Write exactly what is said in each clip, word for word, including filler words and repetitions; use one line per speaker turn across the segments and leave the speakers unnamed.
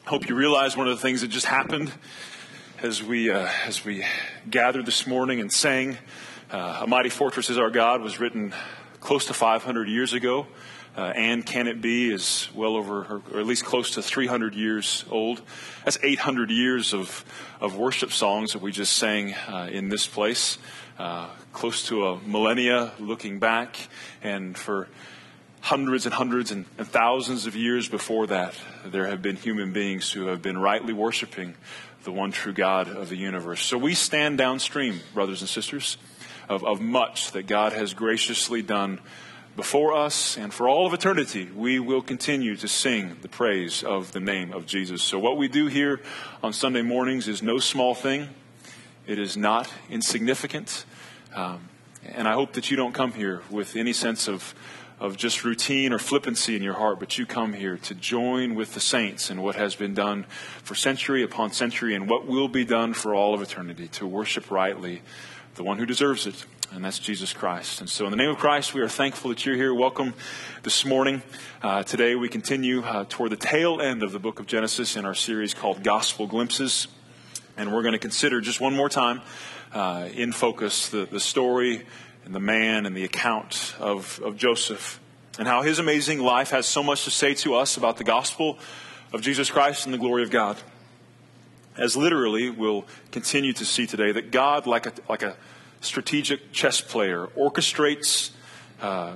Hope you realize one of the things that just happened as we uh, as we gathered this morning and sang. Uh, A Mighty Fortress Is Our God was written close to five hundred years ago. Uh, and Can It Be is well over, or, or at least close to three hundred years old. That's eight hundred years of, of worship songs that we just sang uh, in this place. Uh, close to a millennia looking back. And for hundreds and hundreds and, and thousands of years before that, there have been human beings who have been rightly worshiping the one true God of the universe. So we stand downstream, brothers and sisters, of, of much that God has graciously done before us, and for all of eternity, we will continue to sing the praise of the name of Jesus. So what we do here on Sunday mornings is no small thing. It is not insignificant. Um, and I hope that you don't come here with any sense of of just routine or flippancy in your heart, but you come here to join with the saints in what has been done for century upon century and what will be done for all of eternity, to worship rightly the one who deserves it, and that's Jesus Christ. And so in the name of Christ, we are thankful that you're here. Welcome this morning. Uh, today we continue uh, toward the tail end of the book of Genesis in our series called Gospel Glimpses. And we're going to consider just one more time uh, in focus the, the story and the man and the account of, of Joseph, and how his amazing life has so much to say to us about the gospel of Jesus Christ and the glory of God. As literally we'll continue to see today that God, like a, like a strategic chess player, orchestrates uh,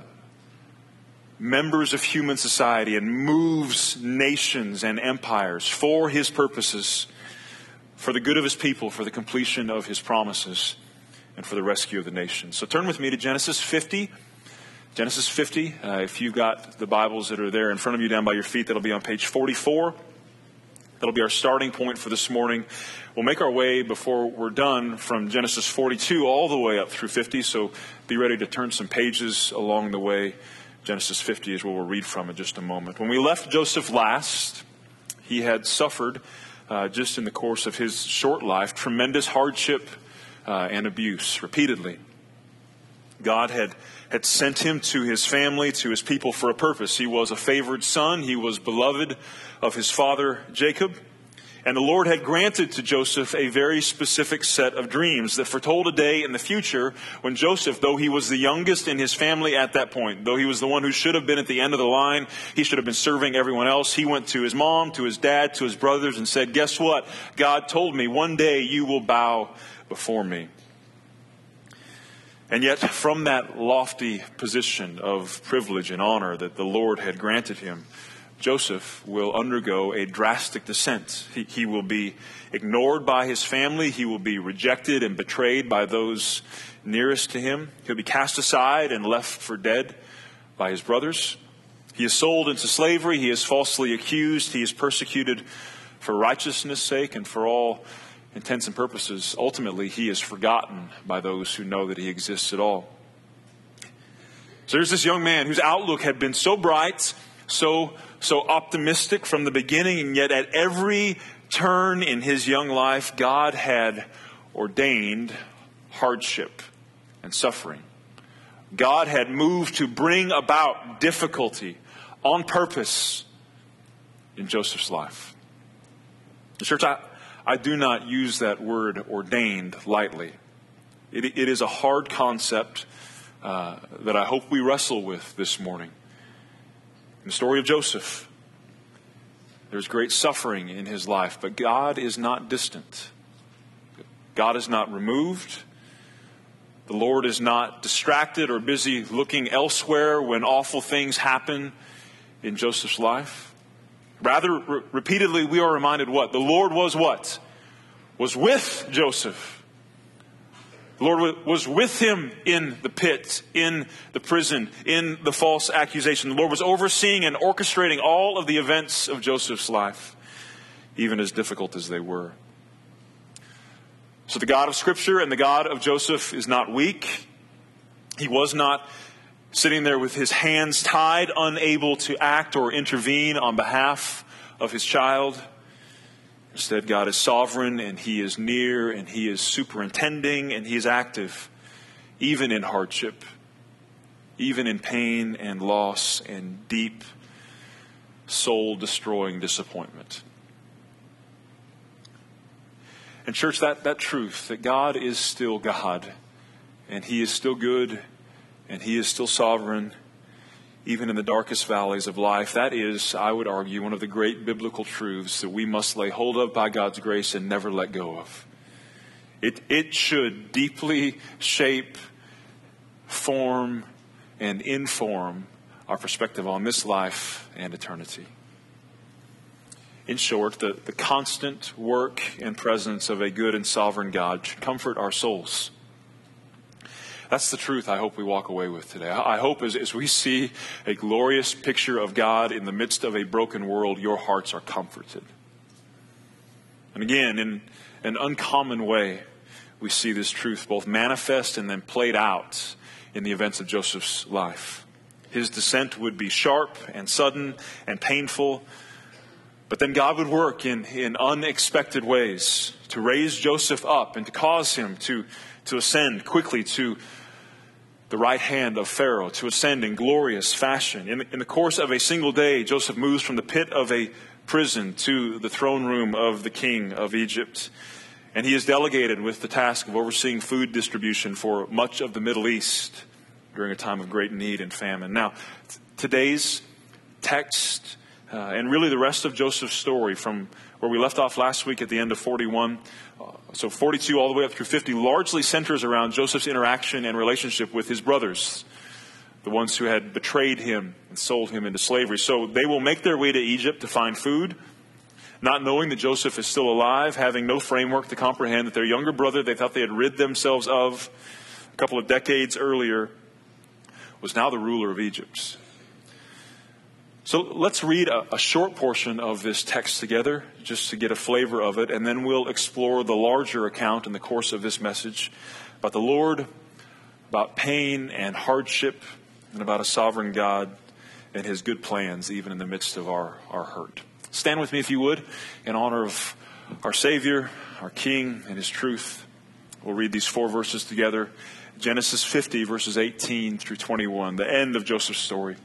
members of human society and moves nations and empires for his purposes, for the good of his people, for the completion of his promises, and for the rescue of the nation. So turn with me to Genesis fifty. Genesis fifty. Uh, if you've got the Bibles that are there in front of you down by your feet, that'll be on page forty-four. That'll be our starting point for this morning. We'll make our way, before we're done, from Genesis forty-two all the way up through fifty. So be ready to turn some pages along the way. Genesis fifty is where we'll read from in just a moment. When we left Joseph last, he had suffered, uh, just in the course of his short life, tremendous hardship Uh, and abuse repeatedly. God had, had sent him to his family, to his people for a purpose. He was a favored son. He was beloved of his father, Jacob. And the Lord had granted to Joseph a very specific set of dreams that foretold a day in the future when Joseph, though he was the youngest in his family at that point, though he was the one who should have been at the end of the line, he should have been serving everyone else, he went to his mom, to his dad, to his brothers and said, "Guess what? God told me one day you will bow before me." And yet, from that lofty position of privilege and honor that the Lord had granted him, Joseph will undergo a drastic descent. He, he will be ignored by his family. He will be rejected and betrayed by those nearest to him. He'll be cast aside and left for dead by his brothers. He is sold into slavery. He is falsely accused. He is persecuted for righteousness' sake and for all intents and purposes. Ultimately, he is forgotten by those who know that he exists at all. So there's this young man whose outlook had been so bright, so so optimistic from the beginning, and yet at every turn in his young life, God had ordained hardship and suffering. God had moved to bring about difficulty on purpose in Joseph's life. The church, I I do not use that word ordained lightly. It, it is a hard concept uh, that I hope we wrestle with this morning. In the story of Joseph, there's great suffering in his life, but God is not distant. God is not removed. The Lord is not distracted or busy looking elsewhere when awful things happen in Joseph's life. Rather, re- repeatedly, we are reminded what? The Lord was what? Was with Joseph. The Lord was with him in the pit, in the prison, in the false accusation. The Lord was overseeing and orchestrating all of the events of Joseph's life, even as difficult as they were. So the God of Scripture and the God of Joseph is not weak. He was not sitting there with his hands tied, unable to act or intervene on behalf of his child. Instead, God is sovereign, and he is near, and he is superintending, and he is active, even in hardship, even in pain and loss and deep soul-destroying disappointment. And church, that, that truth, that God is still God, and He is still good, and He is still sovereign, even in the darkest valleys of life, that is, I would argue, one of the great biblical truths that we must lay hold of by God's grace and never let go of. It, it should deeply shape, form, and inform our perspective on this life and eternity. In short, the, the constant work and presence of a good and sovereign God should comfort our souls. That's the truth I hope we walk away with today. I hope as, as we see a glorious picture of God in the midst of a broken world, your hearts are comforted. And again, in an uncommon way, we see this truth both manifest and then played out in the events of Joseph's life. His descent would be sharp and sudden and painful, but then God would work in, in unexpected ways to raise Joseph up and to cause him to, to ascend quickly to the right hand of Pharaoh, to ascend in glorious fashion. In, in the course of a single day, Joseph moves from the pit of a prison to the throne room of the king of Egypt. And he is delegated with the task of overseeing food distribution for much of the Middle East during a time of great need and famine. Now, t- today's text, uh, and really the rest of Joseph's story from where we left off last week at the end of forty-one, uh, so forty-two all the way up through fifty, largely centers around Joseph's interaction and relationship with his brothers, the ones who had betrayed him and sold him into slavery. So they will make their way to Egypt to find food, not knowing that Joseph is still alive, having no framework to comprehend that their younger brother they thought they had rid themselves of a couple of decades earlier was now the ruler of Egypt. So let's read a, a short portion of this text together just to get a flavor of it, and then we'll explore the larger account in the course of this message about the Lord, about pain and hardship, and about a sovereign God and His good plans even in the midst of our, our hurt. Stand with me if you would in honor of our Savior, our King, and His truth. We'll read these four verses together. Genesis fifty, verses eighteen through twenty-one, the end of Joseph's story.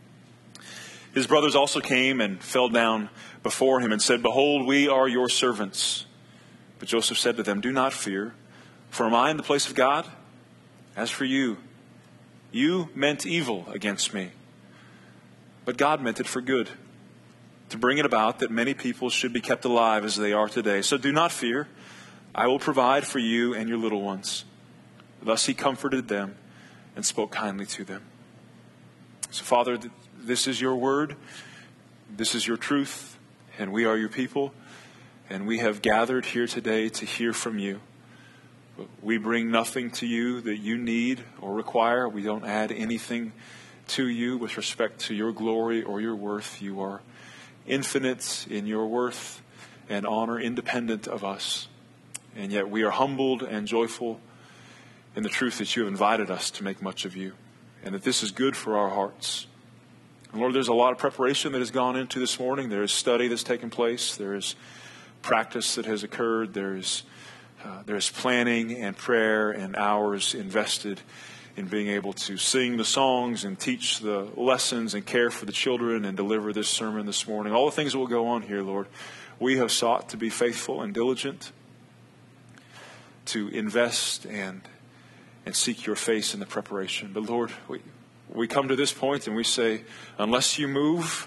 His brothers also came and fell down before him and said, "Behold, we are your servants." But Joseph said to them, "Do not fear, for am I in the place of God? As for you, you meant evil against me, but God meant it for good, to bring it about that many people should be kept alive as they are today. So do not fear. I will provide for you and your little ones." Thus he comforted them and spoke kindly to them. So, Father, this is your word. This is your truth. And we are your people. And we have gathered here today to hear from you. We bring nothing to you that you need or require. We don't add anything to you with respect to your glory or your worth. You are infinite in your worth and honor, independent of us. And yet we are humbled and joyful in the truth that you have invited us to make much of you, and that this is good for our hearts. And Lord, there's a lot of preparation that has gone into this morning. There is study that's taken place. There is practice that has occurred. There is uh, there is planning and prayer and hours invested in being able to sing the songs and teach the lessons and care for the children and deliver this sermon this morning. All the things that will go on here, Lord, we have sought to be faithful and diligent, to invest and and seek your face in the preparation. But Lord, we, we come to this point and we say, unless you move,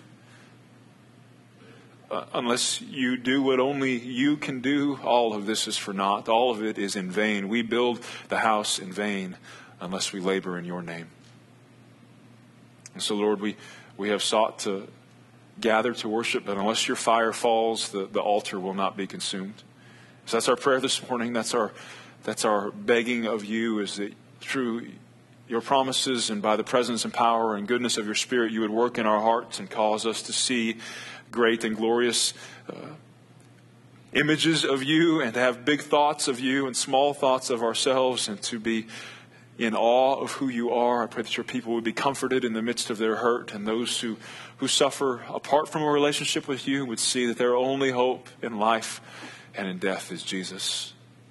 uh, unless you do what only you can do, all of this is for naught. All of it is in vain. We build the house in vain unless we labor in your name. And so, Lord, we, we have sought to gather to worship, but unless your fire falls, the, the altar will not be consumed. So that's our prayer this morning. That's our That's our begging of you, is that through your promises and by the presence and power and goodness of your Spirit, you would work in our hearts and cause us to see great and glorious uh, images of you, and to have big thoughts of you and small thoughts of ourselves, and to be in awe of who you are. I pray that your people would be comforted in the midst of their hurt, and those who, who suffer apart from a relationship with you would see that their only hope in life and in death is Jesus.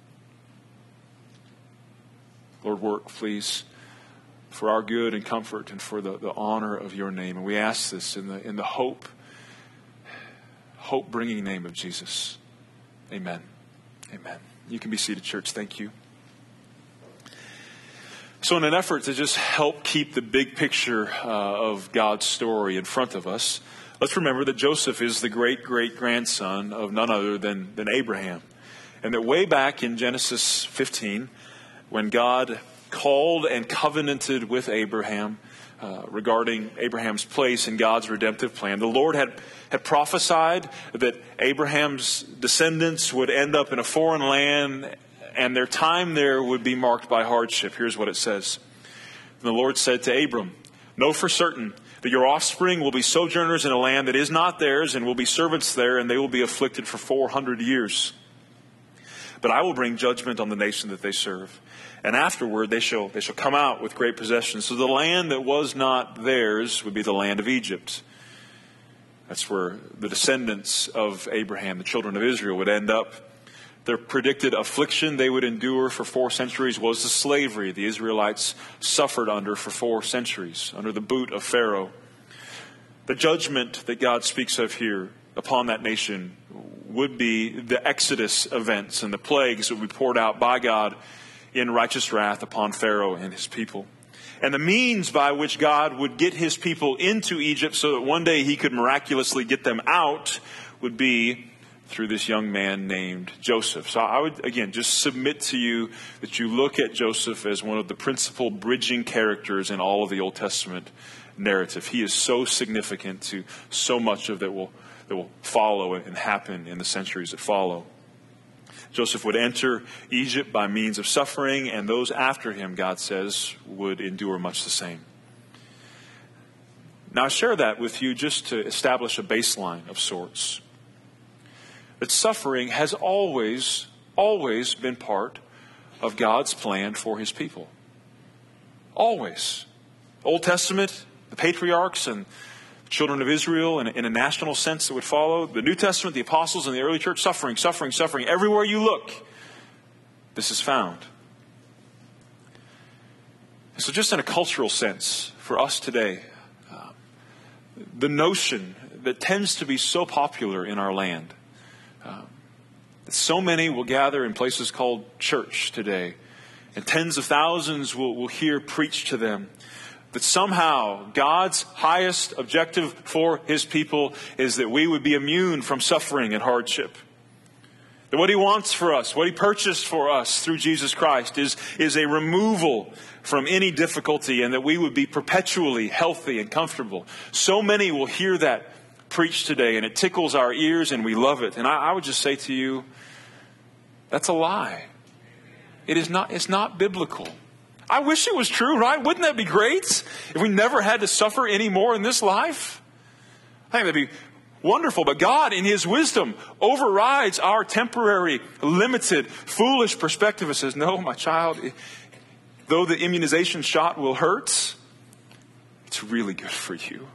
Lord, work, please, for our good and comfort and for the, the honor of your name. And we ask this in the in the hope, hope-bringing name of Jesus. Amen. Amen. You can be seated, church. Thank you. So in an effort to just help keep the big picture uh, of God's story in front of us, let's remember that Joseph is the great-great-grandson of none other than, than Abraham. And that way back in Genesis fifteen, when God called and covenanted with Abraham uh, regarding Abraham's place in God's redemptive plan, the Lord had, had prophesied that Abraham's descendants would end up in a foreign land and their time there would be marked by hardship. Here's what it says. The Lord said to Abram, "Know for certain that your offspring will be sojourners in a land that is not theirs and will be servants there, and they will be afflicted for four hundred years. But I will bring judgment on the nation that they serve. And afterward they shall they shall come out with great possessions. So the land that was not theirs would be the land of Egypt." That's where the descendants of Abraham, the children of Israel, would end up. Their predicted affliction they would endure for four centuries was the slavery the Israelites suffered under for four centuries, under the boot of Pharaoh. The judgment that God speaks of here upon that nation would be the Exodus events and the plagues that would be poured out by God in righteous wrath upon Pharaoh and his people. And the means by which God would get his people into Egypt so that one day he could miraculously get them out would be through this young man named Joseph. So I would, again, just submit to you that you look at Joseph as one of the principal bridging characters in all of the Old Testament narrative. He is so significant to so much of that will that will follow and happen in the centuries that follow. Joseph would enter Egypt by means of suffering, and those after him, God says, would endure much the same. Now, I share that with you just to establish a baseline of sorts. That suffering has always, always been part of God's plan for his people. Always. Old Testament, the patriarchs and children of Israel in a, in a national sense that would follow. The New Testament, the apostles and the early church, suffering, suffering, suffering. Everywhere you look, this is found. So just in a cultural sense, for us today, uh, the notion that tends to be so popular in our land, uh, that so many will gather in places called church today, and tens of thousands will, will hear preached to them, that somehow God's highest objective for his people is that we would be immune from suffering and hardship. That what he wants for us, what he purchased for us through Jesus Christ is, is a removal from any difficulty, and that we would be perpetually healthy and comfortable. So many will hear that preached today, and it tickles our ears and we love it. And I, I would just say to you, that's a lie. It is not, it's not biblical. I wish it was true, right? Wouldn't that be great if we never had to suffer anymore in this life? I think that'd be wonderful. But God, in his wisdom, overrides our temporary, limited, foolish perspective and says, no, my child, though the immunization shot will hurt, it's really good for you.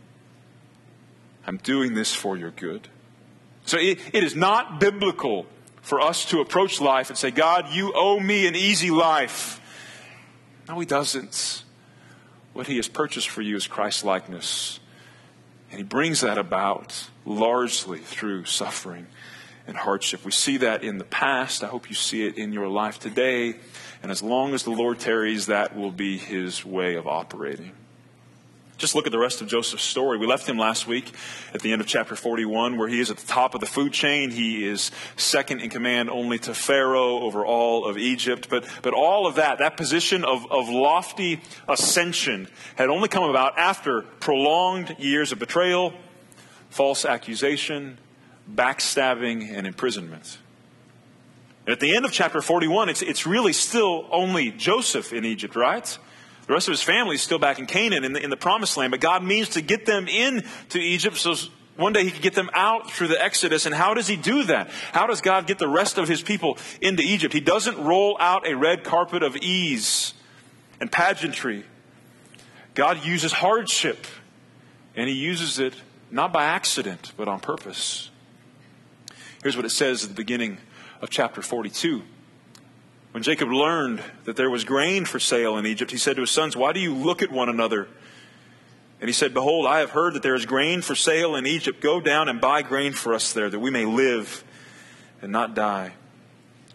I'm doing this for your good. So it, it is not biblical for us to approach life and say, God, you owe me an easy life. No, he doesn't. What he has purchased for you is Christ-likeness. And he brings that about largely through suffering and hardship. We see that in the past. I hope you see it in your life today. And as long as the Lord tarries, that will be his way of operating. Just look at the rest of Joseph's story. We left him last week at the end of chapter forty-one, where he is at the top of the food chain. He is second in command only to Pharaoh over all of Egypt. But but all of that, that position of, of lofty ascension had only come about after prolonged years of betrayal, false accusation, backstabbing, and imprisonment. And at the end of chapter forty-one, it's it's really still only Joseph in Egypt, right? The rest of his family is still back in Canaan, in the, in the promised land. But God means to get them into Egypt so one day he could get them out through the Exodus. And how does he do that? How does God get the rest of his people into Egypt? He doesn't roll out a red carpet of ease and pageantry. God uses hardship. And he uses it not by accident, but on purpose. Here's what it says at the beginning of chapter forty-two. When Jacob learned that there was grain for sale in Egypt, he said to his sons, why do you look at one another? And he said, behold, I have heard that there is grain for sale in Egypt. Go down and buy grain for us there, that we may live and not die.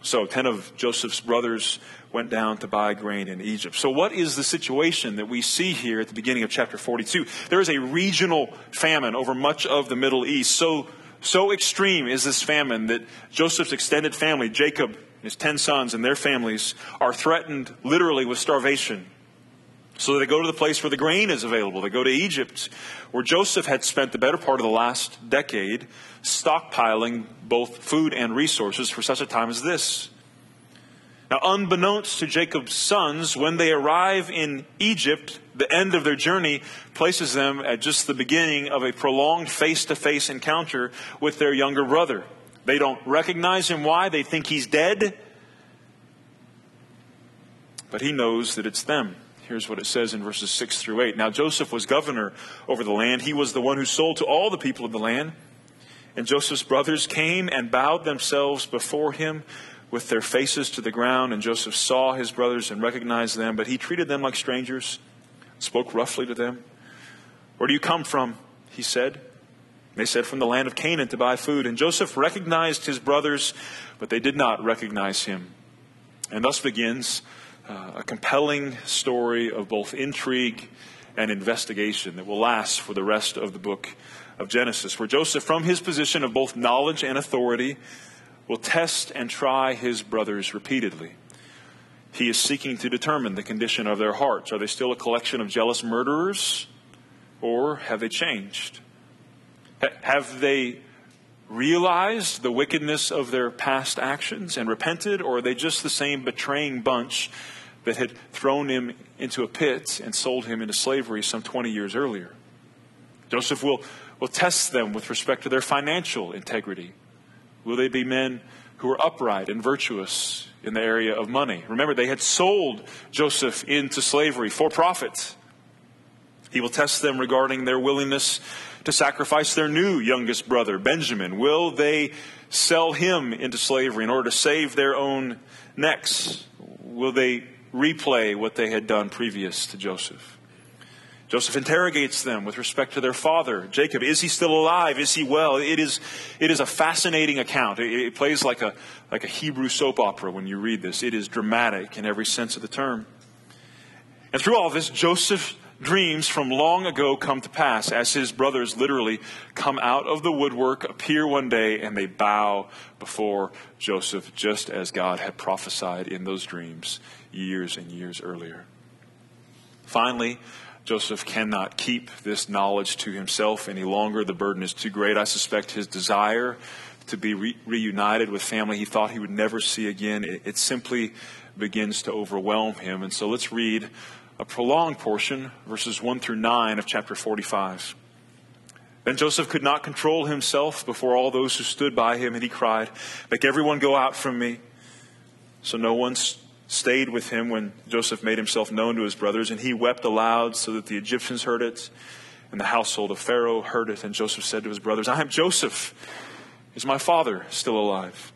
So ten of Joseph's brothers went down to buy grain in Egypt. So what is the situation that we see here at the beginning of chapter forty-two? There is a regional famine over much of the Middle East. So, so extreme is this famine that Joseph's extended family, Jacob, his ten sons and their families, are threatened literally with starvation. So they go to the place where the grain is available. They go to Egypt, where Joseph had spent the better part of the last decade stockpiling both food and resources for such a time as this. Now, unbeknownst to Jacob's sons, when they arrive in Egypt, the end of their journey places them at just the beginning of a prolonged face-to-face encounter with their younger brother. They don't recognize him. Why? They think he's dead. But he knows that it's them. Here's what it says in verses six through eight. Now Joseph was governor over the land. He was the one who sold to all the people of the land. And Joseph's brothers came and bowed themselves before him with their faces to the ground. And Joseph saw his brothers and recognized them. But he treated them like strangers, spoke roughly to them. Where do you come from? He said. They said, from the land of Canaan to buy food. And Joseph recognized his brothers, but they did not recognize him. And thus begins Uh, a compelling story of both intrigue and investigation that will last for the rest of the book of Genesis, where Joseph, from his position of both knowledge and authority, will test and try his brothers repeatedly. He is seeking to determine the condition of their hearts. Are they still a collection of jealous murderers, or have they changed? Ha- have they realized the wickedness of their past actions and repented, or are they just the same betraying bunch that had thrown him into a pit and sold him into slavery some twenty years earlier? Joseph will, will test them with respect to their financial integrity. Will they be men who are upright and virtuous in the area of money? Remember, they had sold Joseph into slavery for profit. He will test them regarding their willingness to sacrifice their new youngest brother, Benjamin. Will they sell him into slavery in order to save their own necks? Will they replay what they had done previous to Joseph? Joseph interrogates them with respect to their father, Jacob. Is he still alive? Is he well? It is, it is a fascinating account. It, it plays like a, like a Hebrew soap opera when you read this. It is dramatic in every sense of the term. And through all this, Joseph's dreams from long ago come to pass as his brothers literally come out of the woodwork, appear one day, and they bow before Joseph, just as God had prophesied in those dreams years and years earlier. Finally, Joseph cannot keep this knowledge to himself any longer. The burden is too great. I suspect his desire to be re- reunited with family he thought he would never see again, it, it simply begins to overwhelm him. And so let's read a prolonged portion, verses one through nine of chapter forty-five. Then Joseph could not control himself before all those who stood by him, and he cried, "Make everyone go out from me." So no one stayed with him when Joseph made himself known to his brothers, and he wept aloud so that the Egyptians heard it, and the household of Pharaoh heard it. And Joseph said to his brothers, "I am Joseph. Is my father still alive?"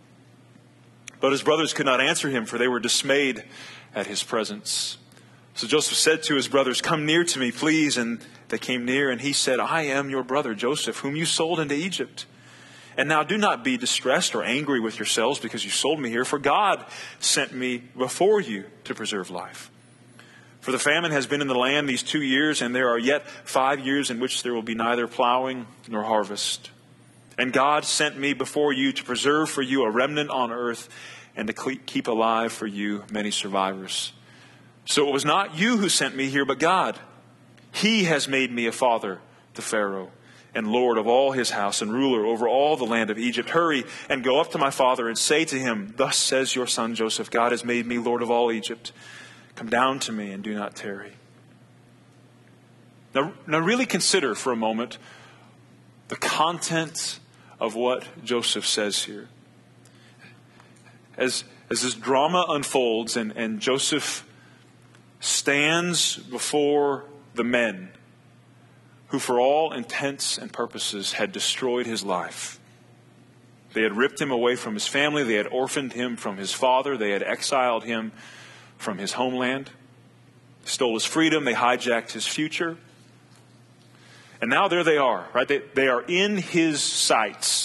But his brothers could not answer him, for they were dismayed at his presence. So Joseph said to his brothers, "Come near to me, please." And they came near, and he said, "I am your brother Joseph, whom you sold into Egypt. And now do not be distressed or angry with yourselves because you sold me here, for God sent me before you to preserve life. For the famine has been in the land these two years, and there are yet five years in which there will be neither plowing nor harvest. And God sent me before you to preserve for you a remnant on earth, and to keep alive for you many survivors. So it was not you who sent me here, but God. He has made me a father to Pharaoh, and Lord of all his house, and ruler over all the land of Egypt. Hurry and go up to my father and say to him, 'Thus says your son Joseph, God has made me Lord of all Egypt. Come down to me and do not tarry.'" Now, now really consider for a moment the content of what Joseph says here. As, as this drama unfolds and, and Joseph stands before the men who for all intents and purposes had destroyed his life. They had ripped him away from his family. They had orphaned him from his father. They had exiled him from his homeland. Stole his freedom. They hijacked his future. And now there they are, right? They, they are in his sights.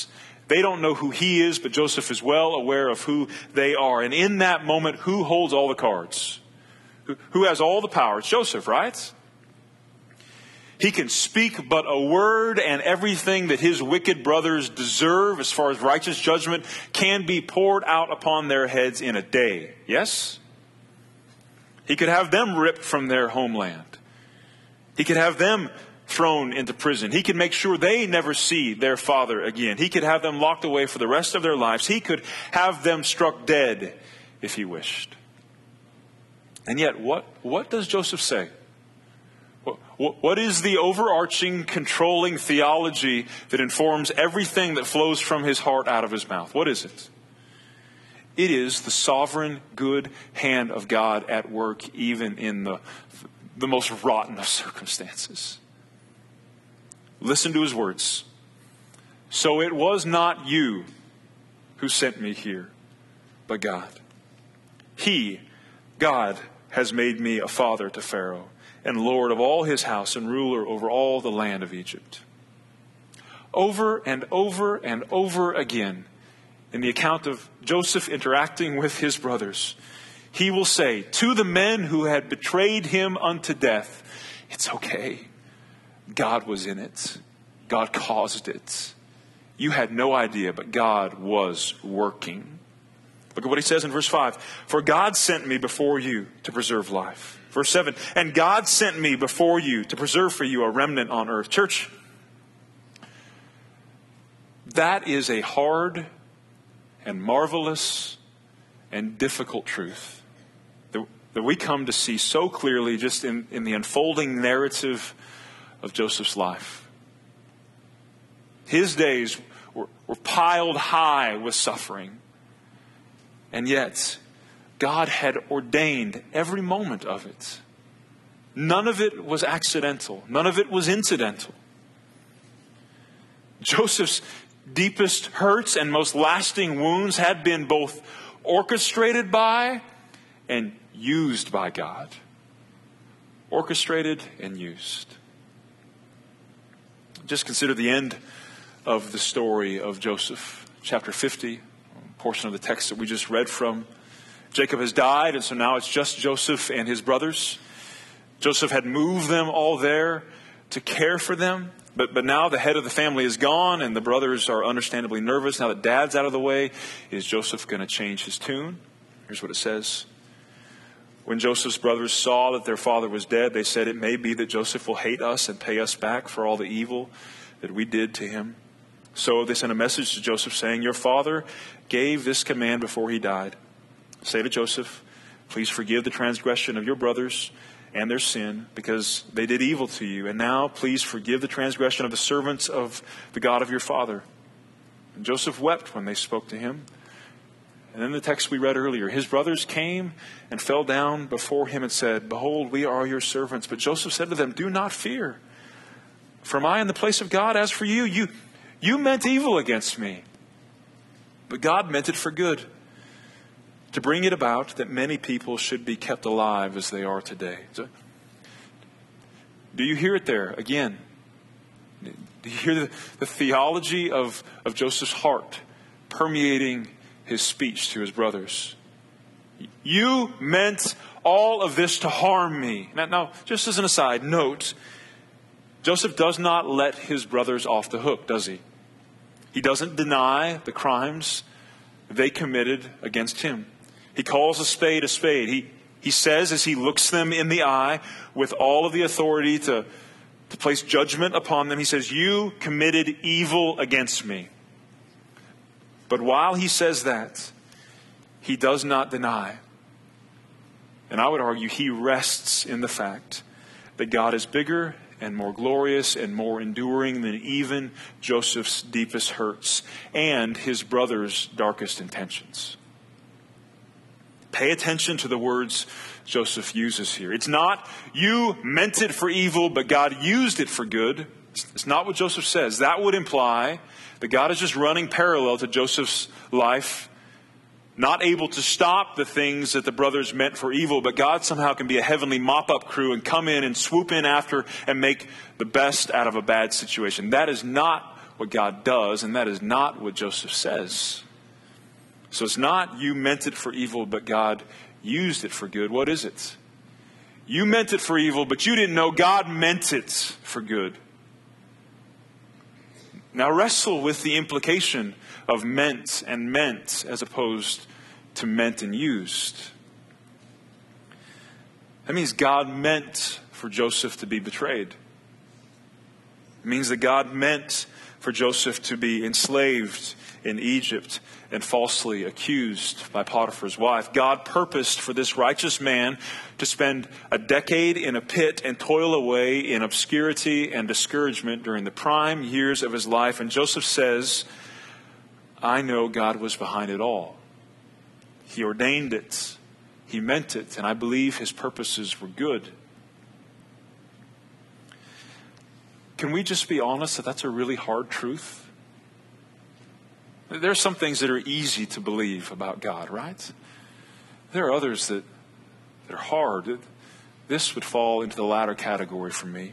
They don't know who he is, but Joseph is well aware of who they are. And in that moment, who holds all the cards? Who, who has all the power? It's Joseph, right? He can speak but a word, and everything that his wicked brothers deserve as far as righteous judgment can be poured out upon their heads in a day. Yes? He could have them ripped from their homeland. He could have them thrown into prison. He could make sure they never see their father again. He could have them locked away for the rest of their lives. He could have them struck dead if he wished. And yet, what, what does Joseph say? What, what is the overarching, controlling theology that informs everything that flows from his heart out of his mouth? What is it? It is the sovereign, good hand of God at work even in the, the most rotten of circumstances. Listen to his words. So it was not you who sent me here, but God. He, God, has made me a father to Pharaoh, and Lord of all his house, and ruler over all the land of Egypt. Over and over and over again, in the account of Joseph interacting with his brothers, he will say to the men who had betrayed him unto death, it's okay. God was in it. God caused it. You had no idea, but God was working. Look at what he says in verse five. For God sent me before you to preserve life. Verse seven. And God sent me before you to preserve for you a remnant on earth. Church, that is a hard and marvelous and difficult truth that, that we come to see so clearly just in, in the unfolding narrative of Joseph's life. His days were, were piled high with suffering. And yet, God had ordained every moment of it. None of it was accidental. None of it was incidental. Joseph's deepest hurts and most lasting wounds had been both orchestrated by and used by God. Orchestrated and used. Just consider the end of the story of Joseph, chapter fifty, a portion of the text that we just read from. Jacob has died, and so now it's just Joseph and his brothers. Joseph had moved them all there to care for them, but, but now the head of the family is gone, and the brothers are understandably nervous. Now that dad's out of the way, is Joseph going to change his tune? Here's what it says. When Joseph's brothers saw that their father was dead, they said, it may be that Joseph will hate us and pay us back for all the evil that we did to him. So they sent a message to Joseph saying, your father gave this command before he died. Say to Joseph, please forgive the transgression of your brothers and their sin, because they did evil to you. And now please forgive the transgression of the servants of the God of your father. And Joseph wept when they spoke to him. And then the text we read earlier, his brothers came and fell down before him and said, behold, we are your servants. But Joseph said to them, do not fear. For am I in the place of God? As for you, you, you meant evil against me, but God meant it for good, to bring it about that many people should be kept alive as they are today. So, do you hear it there again? Do you hear the, the theology of, of Joseph's heart permeating his speech to his brothers? You meant all of this to harm me. Now, now, just as an aside, note, Joseph does not let his brothers off the hook, does he? He doesn't deny the crimes they committed against him. He calls a spade a spade. He, he says as he looks them in the eye with all of the authority to, to place judgment upon them, he says, you committed evil against me. But while he says that, he does not deny. And I would argue he rests in the fact that God is bigger and more glorious and more enduring than even Joseph's deepest hurts and his brother's darkest intentions. Pay attention to the words Joseph uses here. It's not, you meant it for evil, but God used it for good. It's not what Joseph says. That would imply that God is just running parallel to Joseph's life, not able to stop the things that the brothers meant for evil, but God somehow can be a heavenly mop-up crew and come in and swoop in after and make the best out of a bad situation. That is not what God does, and that is not what Joseph says. So it's not you meant it for evil, but God used it for good. What is it? You meant it for evil, but you didn't know God meant it for good. Now wrestle with the implication of meant and meant as opposed to meant and used. That means God meant for Joseph to be betrayed. It means that God meant for Joseph to be enslaved in Egypt and falsely accused by Potiphar's wife. God purposed for this righteous man to spend a decade in a pit and toil away in obscurity and discouragement during the prime years of his life. And Joseph says, I know God was behind it all. He ordained it. He meant it. And I believe his purposes were good. Can we just be honest that that's a really hard truth? There are some things that are easy to believe about God, right? There are others that, that are hard. This would fall into the latter category for me.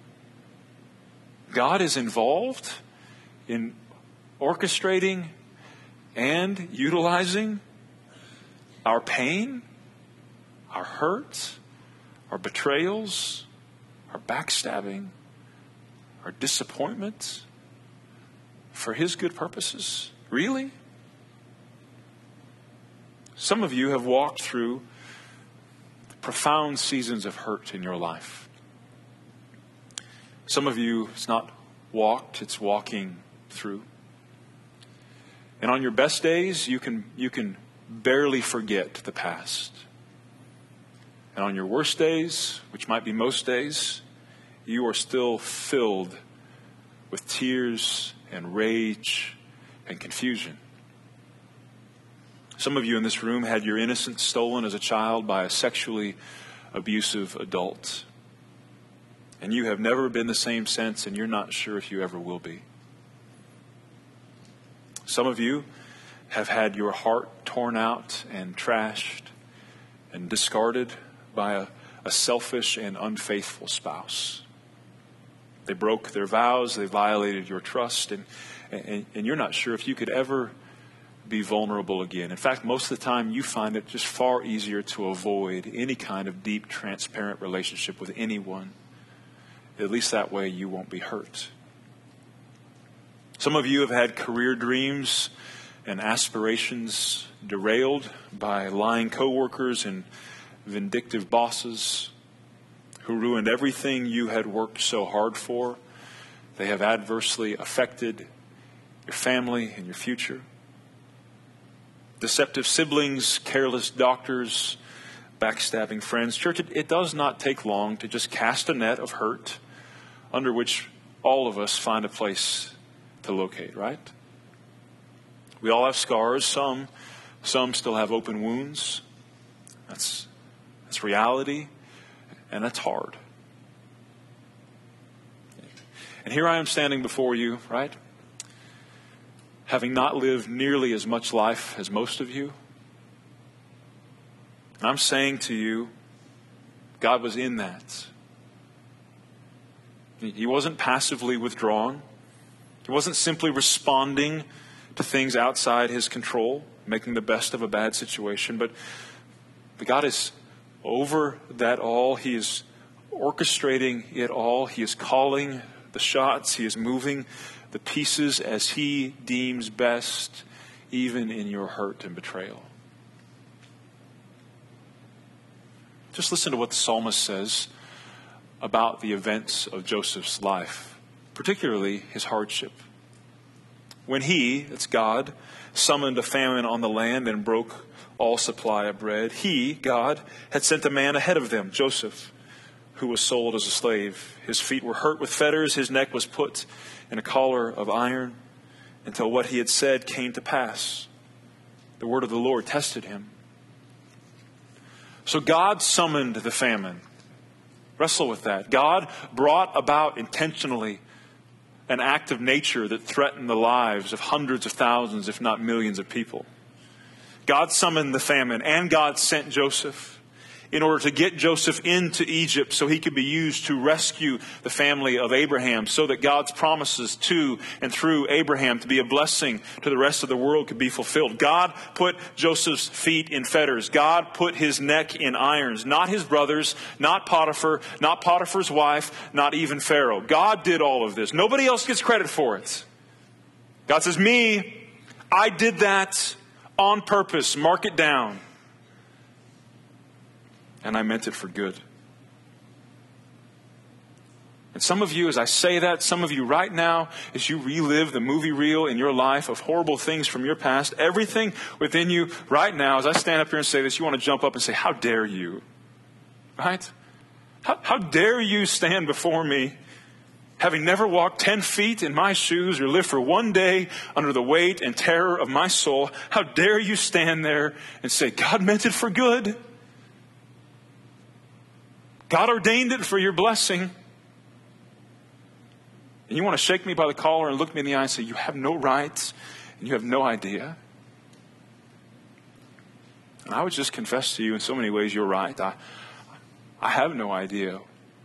God is involved in orchestrating and utilizing our pain, our hurt, our betrayals, our backstabbing, our disappointment for his good purposes. Really? Some of you have walked through profound seasons of hurt in your life. Some of you, it's not walked, it's walking through. And on your best days, you can you can barely forget the past. And on your worst days, which might be most days, you are still filled with tears and rage and confusion. Some of you in this room had your innocence stolen as a child by a sexually abusive adult. And you have never been the same since, and you're not sure if you ever will be. Some of you have had your heart torn out and trashed and discarded by a, a selfish and unfaithful spouse. They broke their vows, they violated your trust, and, and, and you're not sure if you could ever be vulnerable again. In fact, most of the time you find it just far easier to avoid any kind of deep, transparent relationship with anyone. At least that way you won't be hurt. Some of you have had career dreams and aspirations derailed by lying coworkers and vindictive bosses who ruined everything you had worked so hard for. They have adversely affected your family and your future. Deceptive siblings, careless doctors, backstabbing friends. Church, it, it does not take long to just cast a net of hurt under which all of us find a place to locate, right? We all have scars. Some, some still have open wounds. That's, that's reality, and that's hard. And here I am standing before you, right? Having not lived nearly as much life as most of you. And I'm saying to you, God was in that. He wasn't passively withdrawn. He wasn't simply responding to things outside his control, making the best of a bad situation. But, but God is over that all. He is orchestrating it all. He is calling the shots. He is moving the pieces as he deems best, even in your hurt and betrayal. Just listen to what the psalmist says about the events of Joseph's life, particularly his hardship. When he, that's God, summoned a famine on the land and broke all supply of bread, he, God, had sent a man ahead of them, Joseph, who was sold as a slave. His feet were hurt with fetters, his neck was put in a collar of iron, until what he had said came to pass. The word of the Lord tested him. So God summoned the famine. Wrestle with that. God brought about intentionally an act of nature that threatened the lives of hundreds of thousands, if not millions of people. God summoned the famine, and God sent Joseph in order to get Joseph into Egypt so he could be used to rescue the family of Abraham, so that God's promises to and through Abraham to be a blessing to the rest of the world could be fulfilled. God put Joseph's feet in fetters. God put his neck in irons. Not his brothers, not Potiphar, not Potiphar's wife, not even Pharaoh. God did all of this. Nobody else gets credit for it. God says, me, I did that on purpose. Mark it down. And I meant it for good. And some of you, as I say that, some of you right now, as you relive the movie reel in your life of horrible things from your past, everything within you right now, as I stand up here and say this, you want to jump up and say, how dare you? Right? How, how dare you stand before me, having never walked ten feet in my shoes or lived for one day under the weight and terror of my soul? How dare you stand there and say, God meant it for good? God ordained it for your blessing. And you want to shake me by the collar and look me in the eye and say, you have no rights and you have no idea. And I would just confess to you, in so many ways, you're right. I, I have no idea.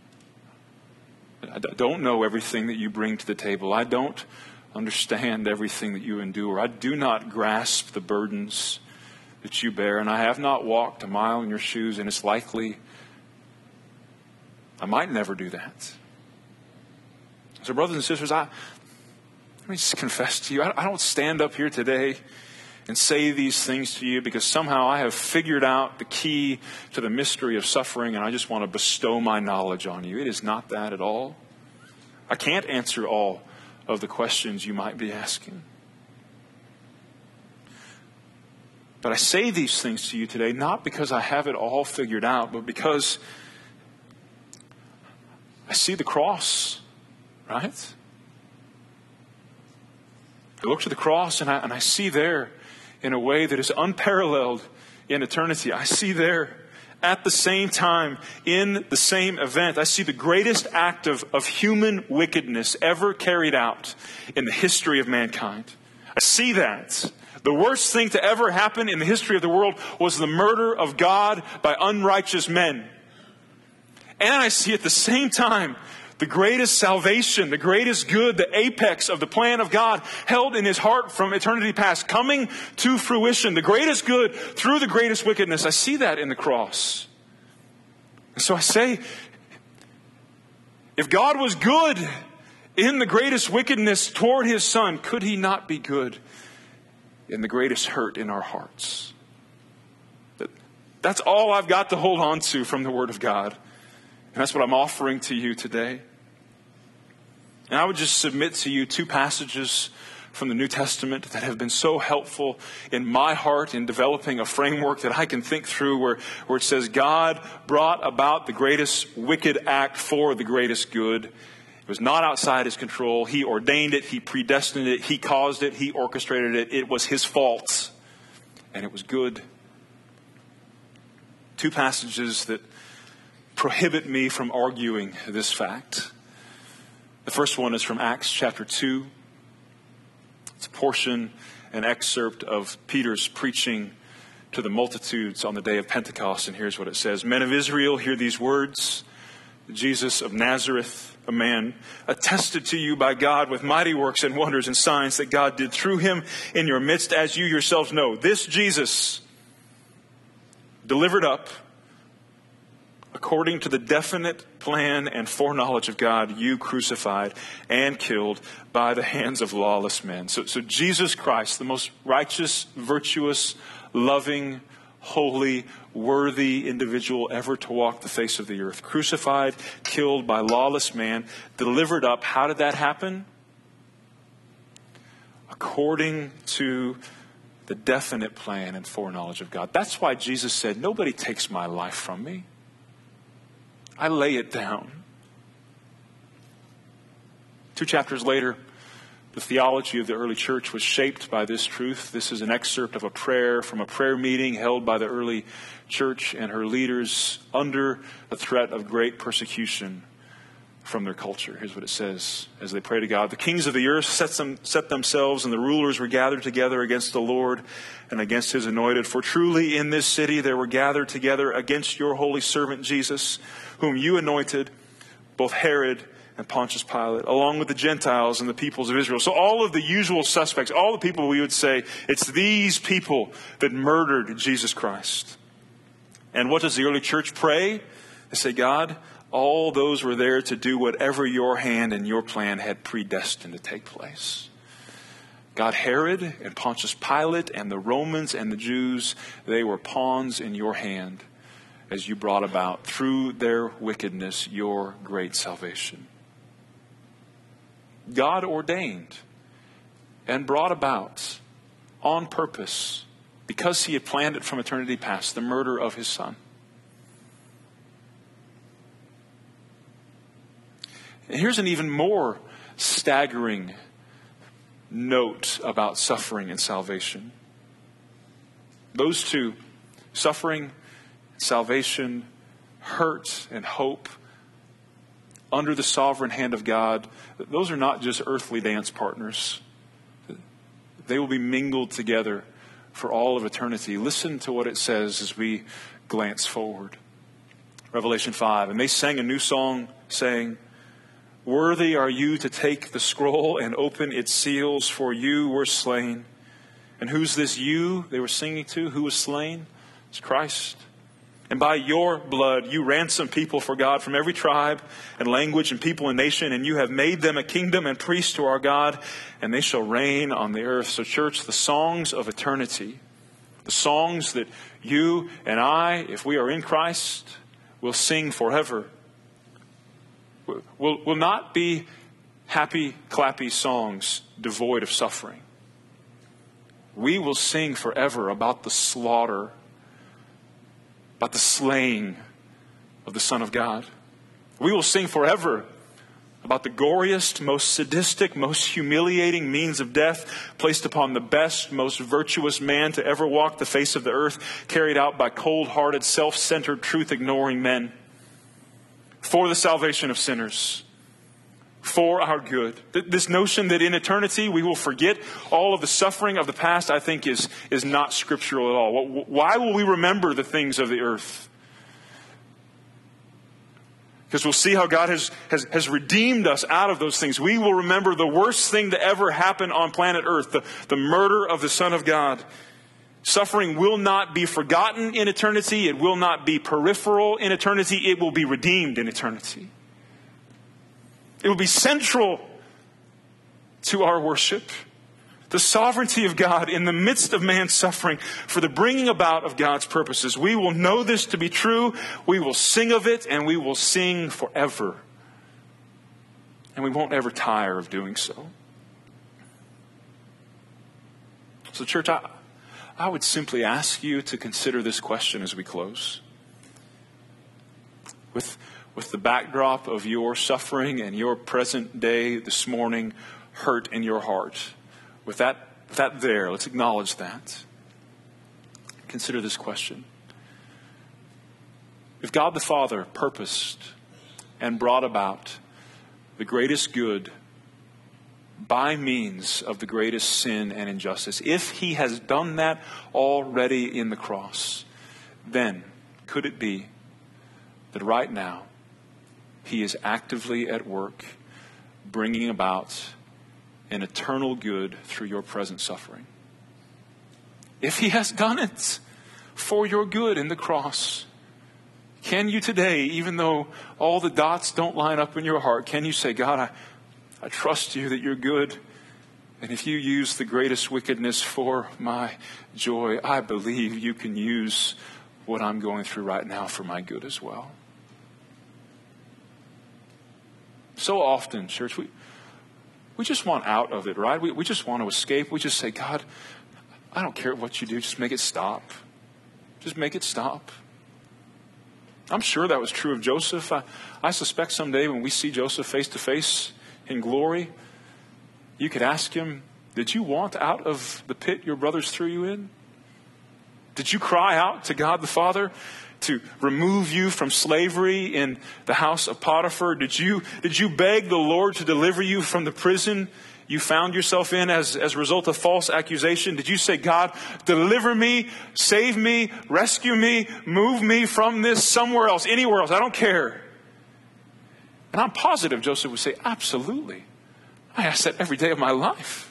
I don't know everything that you bring to the table. I don't understand everything that you endure. I do not grasp the burdens that you bear. And I have not walked a mile in your shoes, and it's likely I might never do that. So brothers and sisters, I, let me just confess to you, I, I don't stand up here today and say these things to you because somehow I have figured out the key to the mystery of suffering and I just want to bestow my knowledge on you. It is not that at all. I can't answer all of the questions you might be asking. But I say these things to you today not because I have it all figured out, but because I see the cross, right? I look to the cross and I, and I see there in a way that is unparalleled in eternity. I see there at the same time, in the same event, I see the greatest act of, of human wickedness ever carried out in the history of mankind. I see that. The worst thing to ever happen in the history of the world was the murder of God by unrighteous men. And I see at the same time the greatest salvation, the greatest good, the apex of the plan of God held in his heart from eternity past, coming to fruition. The greatest good through the greatest wickedness. I see that in the cross. And so I say, if God was good in the greatest wickedness toward his Son, could he not be good in the greatest hurt in our hearts? That's all I've got to hold on to from the Word of God. And that's what I'm offering to you today. And I would just submit to you two passages from the New Testament that have been so helpful in my heart in developing a framework that I can think through where, where it says God brought about the greatest wicked act for the greatest good. It was not outside his control. He ordained it. He predestined it. He caused it. He orchestrated it. It was his fault. And it was good. Two passages that prohibit me from arguing this fact. The first one is from Acts chapter two. It's a portion, an excerpt of Peter's preaching to the multitudes on the day of Pentecost. And here's what it says. Men of Israel, hear these words. Jesus of Nazareth, a man attested to you by God with mighty works and wonders and signs that God did through him in your midst, as you yourselves know. This Jesus, delivered up according to the definite plan and foreknowledge of God, you crucified and killed by the hands of lawless men. So, so Jesus Christ, the most righteous, virtuous, loving, holy, worthy individual ever to walk the face of the earth, crucified, killed by lawless man, delivered up. How did that happen? According to the definite plan and foreknowledge of God. That's why Jesus said, nobody takes my life from me. I lay it down. Two chapters later, the theology of the early church was shaped by this truth. This is an excerpt of a prayer from a prayer meeting held by the early church and her leaders under the threat of great persecution. from their culture. Here's what it says as they pray to God. The kings of the earth set, them, set themselves, and the rulers were gathered together against the Lord and against his anointed. For truly in this city they were gathered together against your holy servant Jesus, whom you anointed, both Herod and Pontius Pilate, along with the Gentiles and the peoples of Israel. So all of the usual suspects, all the people we would say, it's these people that murdered Jesus Christ. And what does the early church pray? They say, God, all those were there to do whatever your hand and your plan had predestined to take place. God, Herod and Pontius Pilate and the Romans and the Jews, they were pawns in your hand as you brought about, through their wickedness, your great salvation. God ordained and brought about on purpose, because he had planned it from eternity past, the murder of his Son. And here's an even more staggering note about suffering and salvation. Those two, suffering, salvation, hurt, and hope, under the sovereign hand of God, those are not just earthly dance partners. They will be mingled together for all of eternity. Listen to what it says as we glance forward. Revelation five, and they sang a new song saying, worthy are you to take the scroll and open its seals, for you were slain. And who's this you they were singing to? Who was slain? It's Christ. And by your blood you ransomed people for God from every tribe and language and people and nation, and you have made them a kingdom and priests to our God, and they shall reign on the earth. So church, the songs of eternity, the songs that you and I, if we are in Christ, will sing forever, will, will not be happy, clappy songs devoid of suffering. We will sing forever about the slaughter, about the slaying of the Son of God. We will sing forever about the goriest, most sadistic, most humiliating means of death placed upon the best, most virtuous man to ever walk the face of the earth, carried out by cold-hearted, self-centered, truth-ignoring men for the salvation of sinners, for our good. This notion that in eternity we will forget all of the suffering of the past, I think is, is not scriptural at all. Why will we remember the things of the earth? Because we'll see how God has, has, has redeemed us out of those things. We will remember the worst thing to ever happen on planet Earth, the, the murder of the Son of God. Suffering will not be forgotten in eternity. It will not be peripheral in eternity. It will be redeemed in eternity. It will be central to our worship. The sovereignty of God in the midst of man's suffering for the bringing about of God's purposes. We will know this to be true. We will sing of it, and we will sing forever. And we won't ever tire of doing so. So church, I, I would simply ask you to consider this question as we close. With With the backdrop of your suffering and your present day this morning hurt in your heart. With that, with that there, let's acknowledge that. Consider this question. If God the Father purposed and brought about the greatest good by means of the greatest sin and injustice, if he has done that already in the cross, then could it be that right now he is actively at work bringing about an eternal good through your present suffering? If he has done it for your good in the cross, can you today, even though all the dots don't line up in your heart, can you say, God, I, I trust you that you're good. And if you use the greatest wickedness for my joy, I believe you can use what I'm going through right now for my good as well. So often, church, we we just want out of it, right? We we just want to escape. We just say, God, I don't care what you do. Just make it stop. Just make it stop. I'm sure that was true of Joseph. I, I suspect someday when we see Joseph face to face in glory, you could ask him, did you want out of the pit your brothers threw you in? Did you cry out to God the Father to remove you from slavery in the house of Potiphar? Did you, did you beg the Lord to deliver you from the prison you found yourself in as, as a result of false accusation? Did you say, God, deliver me, save me, rescue me, move me from this somewhere else, anywhere else? I don't care. And I'm positive Joseph would say, absolutely. I ask that every day of my life.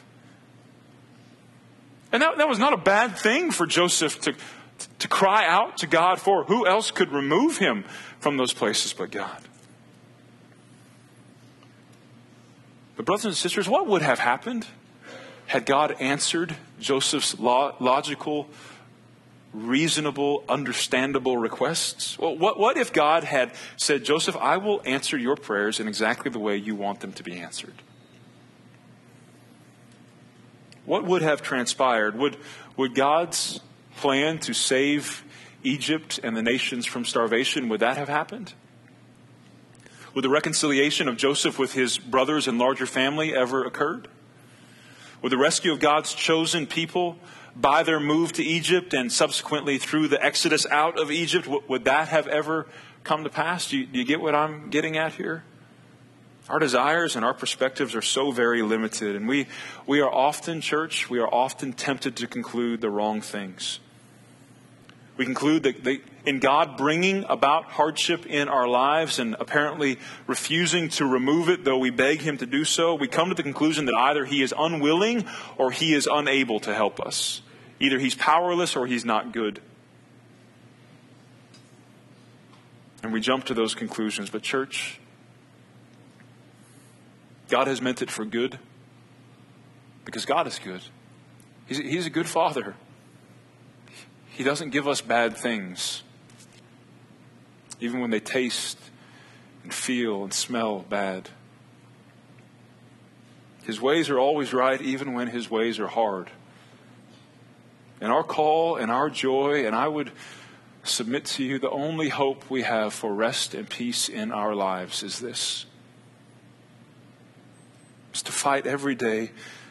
And that, that was not a bad thing for Joseph to, to cry out to God for. Who else could remove him from those places but God? But brothers and sisters, what would have happened had God answered Joseph's lo- logical, reasonable, understandable requests? Well, what, what if God had said, Joseph, I will answer your prayers in exactly the way you want them to be answered? What would have transpired? Would, would God's plan to save Egypt and the nations from starvation, would that have happened? Would the reconciliation of Joseph with his brothers and larger family ever occurred? Would the rescue of God's chosen people by their move to Egypt and subsequently through the exodus out of Egypt, would that have ever come to pass? Do you, do you get what I'm getting at here? Our desires and our perspectives are so very limited, and we, we are often, church, we are often tempted to conclude the wrong things. We conclude that they, in God bringing about hardship in our lives and apparently refusing to remove it, though we beg Him to do so, we come to the conclusion that either He is unwilling or He is unable to help us. Either He's powerless or He's not good. And we jump to those conclusions. But church, God has meant it for good because God is good. He's, he's a good Father. He doesn't give us bad things, even when they taste and feel and smell bad. His ways are always right, even when His ways are hard. And our call and our joy, and I would submit to you, the only hope we have for rest and peace in our lives is this. It's to fight every day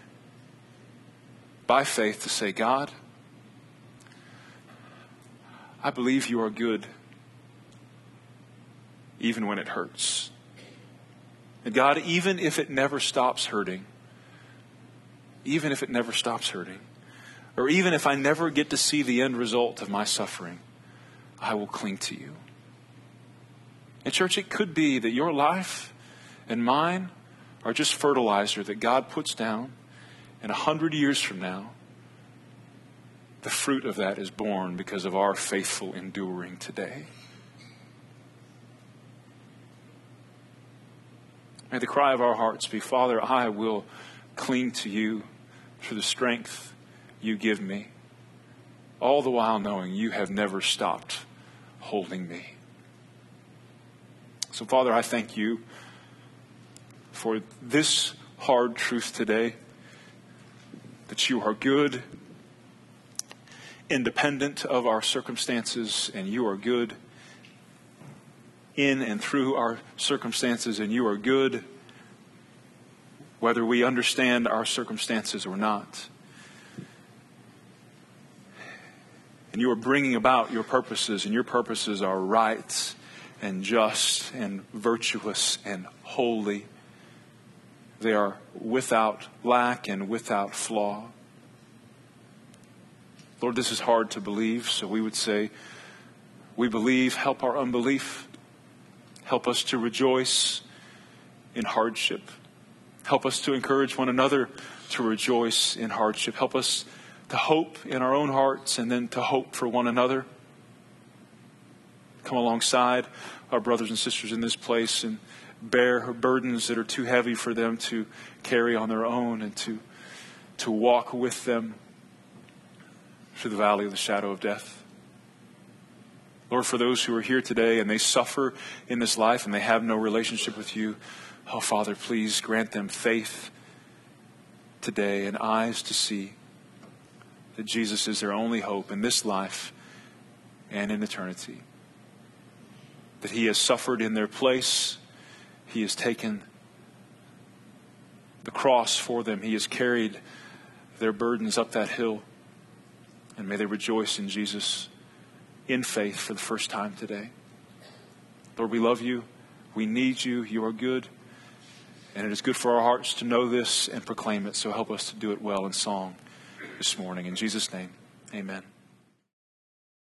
by faith to say, God, I believe you are good, even when it hurts. And God, even if it never stops hurting, even if it never stops hurting, or even if I never get to see the end result of my suffering, I will cling to you. And church, it could be that your life and mine are just fertilizer that God puts down, and a hundred years from now, the fruit of that is born because of our faithful enduring today. May the cry of our hearts be, Father, I will cling to you through the strength you give me, all the while knowing you have never stopped holding me. So, Father, I thank you for this hard truth today, that you are good, independent of our circumstances, and you are good in and through our circumstances, and you are good whether we understand our circumstances or not. And you are bringing about your purposes, and your purposes are right and just and virtuous and holy. They are without lack and without flaw. Lord, this is hard to believe, so we would say, we believe, help our unbelief. Help us to rejoice in hardship. Help us to encourage one another to rejoice in hardship. Help us to hope in our own hearts and then to hope for one another. Come alongside our brothers and sisters in this place and bear burdens that are too heavy for them to carry on their own, and to, to walk with them through the valley of the shadow of death. Lord, for those who are here today and they suffer in this life and they have no relationship with you, oh Father, please grant them faith today and eyes to see that Jesus is their only hope in this life and in eternity. That He has suffered in their place. He has taken the cross for them. He has carried their burdens up that hill. And may they rejoice in Jesus in faith for the first time today. Lord, we love you. We need you. You are good. And it is good for our hearts to know this and proclaim it. So help us to do it well in song this morning. In Jesus' name, amen.